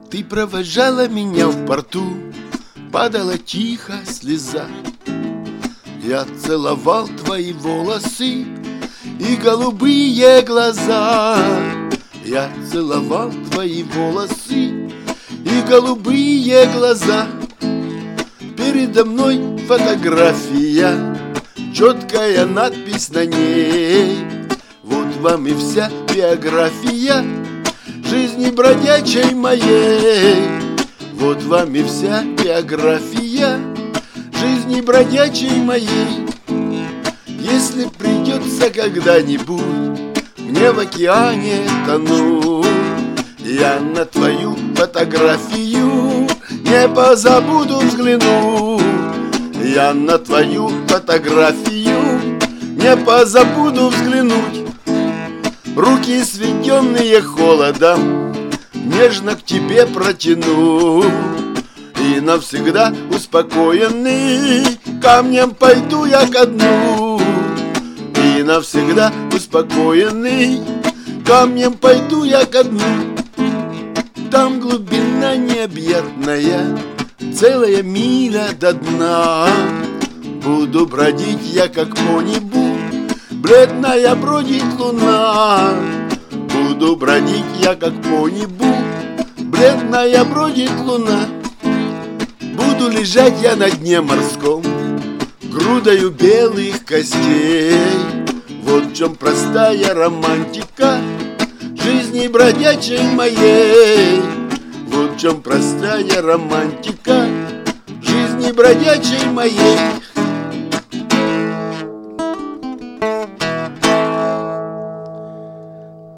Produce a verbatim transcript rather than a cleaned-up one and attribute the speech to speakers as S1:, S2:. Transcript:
S1: Ты провожала меня в порту, падала тихо слеза. Я целовал твои волосы и голубые глаза. Я целовал твои волосы и голубые глаза. Передо мной фотография, четкая надпись на ней. Вот вам и вся биография жизни бродячей моей. Вот вам и вся биография жизни бродячей моей. Если придется когда-нибудь мне в океане тонуть, я на твою фотографию не позабуду взглянуть. Я на твою фотографию не позабуду взглянуть. Руки, сведенные холодом, нежно к тебе протяну. И навсегда успокоенный камнем пойду я ко дну. И навсегда успокоенный камнем пойду я ко дну. Там глубина необъятная, целая миля до дна. Буду бродить я, как по небу, бледная бродит луна. Буду бродить я, как по небу, бледная бродит луна. Буду лежать я на дне морском, грудою белых костей. Вот в чем простая романтика жизни бродячей моей. Вот в чем простая романтика жизни бродячей моей.